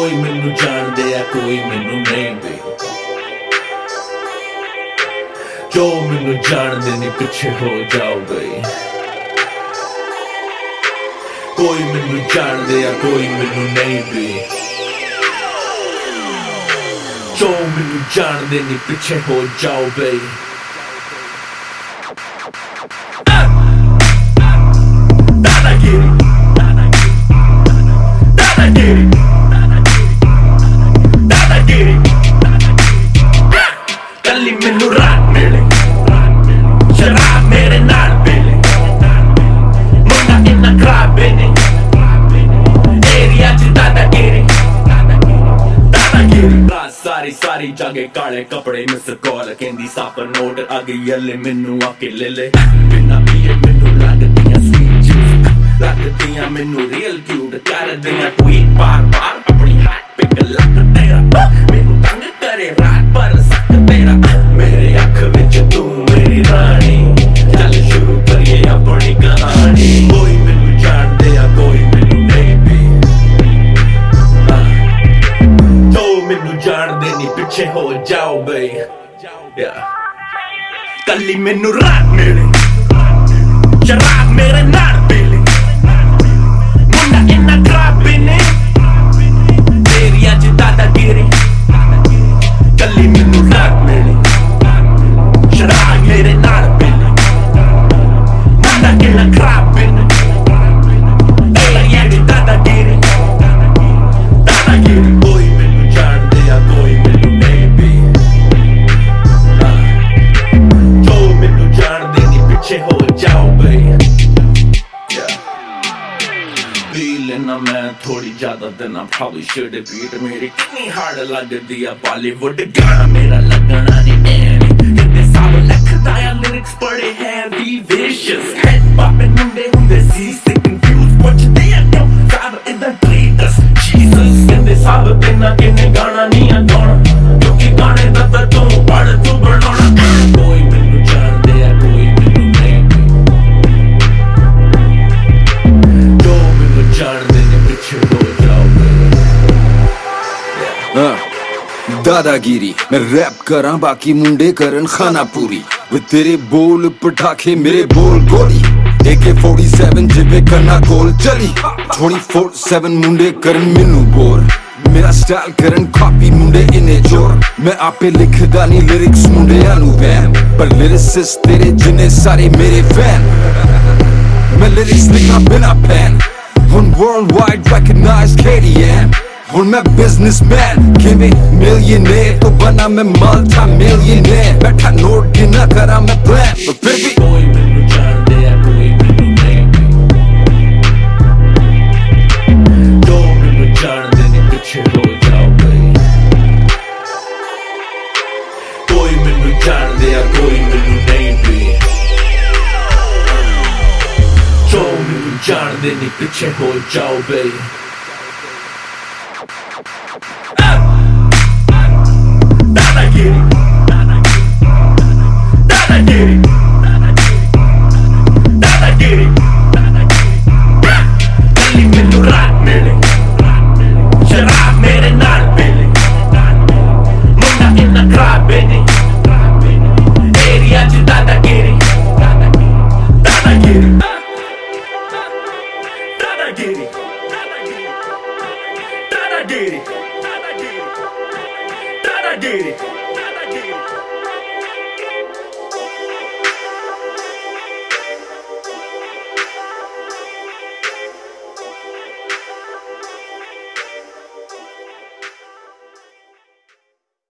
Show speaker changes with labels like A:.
A: कोई मैनू जानदे आ कोई मैनू नहीं बे, जो मैनू जानदे नहीं पिछे हो जाओ बे। कोई मैनू जानदे आ कोई मैनू नहीं बे, जो मैनू जानदे नहीं पिछे हो जाओ बे। कल्ली मैनू रात मिले शराब मेरे नाल पीले, मुंडा इन्ना खराब ने एरिया च दादागिरी। सारी सारी जागे काले कपड़े मिस कॉल कहंदी साप नोट आगे यले मैनू आके ले ले। बिना पिए मैनू लगदियां स्वीट लगदियां मैनू रियल क्यूट करदियां ट्वीट बार बार अपनी हाथ पे गलत तेरा मैनू तंग करे रात पर सक तेरा। मेरे अख विच तू मेरी रानी चल शुरू करिए अपनी कहानी। कोई मैनू जानदे आ कोई मैनू नहीं भी, जो मैनू जानदे नहीं पिछे हो जाओ बे। कल्ली मैनू रात मिले शराब मेरे नाल पीले, मुंडा इन्ना खराब ने एरिया च दादागिरी। कल्ली मैनू रात मिले शराब मेरे नाल पीले, मुंडा इन्ना खराब ने एरिया च दादागिरी। कोई मैनू जानदे आ कोई मैनू नहीं भी, जो मैनू जानदे नहीं पिछे हो जाओ बे। पी लेना मैं थोड़ी ज्यादा देना probably should have beat मेरी कितनी हार्ड लगदी आ बॉलीवुड गाना मेरा लगना नहीं एनी। इतने सब लिखदा या लिरिक्स पढ़े हैं भी vicious head popping मुंडे हुंदे सी से confused पुछदे आ क्यों सब इधर treat us Jesus। इतने सब तेना किन्ने गाना नहीं आ गाना क्योंकि गाने दा तां तू पढ़ तू बनाना। कोई मैनू जानदे आ कोई मैनू नहीं भी, जो मैनू जानदे नहीं पिछे हो जाओ बे।
B: दादागिरी मैं रैप करा बाकी मुंडे करन खाना पूरी। वे तेरे बोल पटाखे मेरे बोल गोली, AK-47 जिबे करना गोल चली। 24/7 मुंडे करन मैनू बोर, मेरा स्टाइल करन कॉपी मुंडे इन्ने जोर। मैं आपे लिखदा नहीं लिरिक्स मुंडे आनू बैन, पर लिरिसिस्ट तेरे जिन्ने सारे मेरे फैन। मैं लिरिक्स लिखा बिना पैन, हुन वर्ल्डवाइड recognized KDM। हुन मैं बिजनेसमैन किवें मिलियनेयर तो बना मैं मल्टी मिलियनेयर। बैठा नोट गिना करा मैं प्लान पर फिर भी
A: कोई मैनू जानदे आ कोई मैनू नहीं भी, जो मैनू जानदे नहीं पिछे हो जाओ बे। कोई मैनू जानदे आ कोई मैनू नहीं भी, जो मैनू जानदे नहीं पिछे हो जाओ बे। दादागिरी दादागिरी दादागिरी कल्ली मैनू रात मिले शराब मेरे नाल पीले, मुंडा इन्ना खराब ने एरिया च दादागिरी। दादागिरी दादागिरी दादागिरी दादागिरी दादागिरी।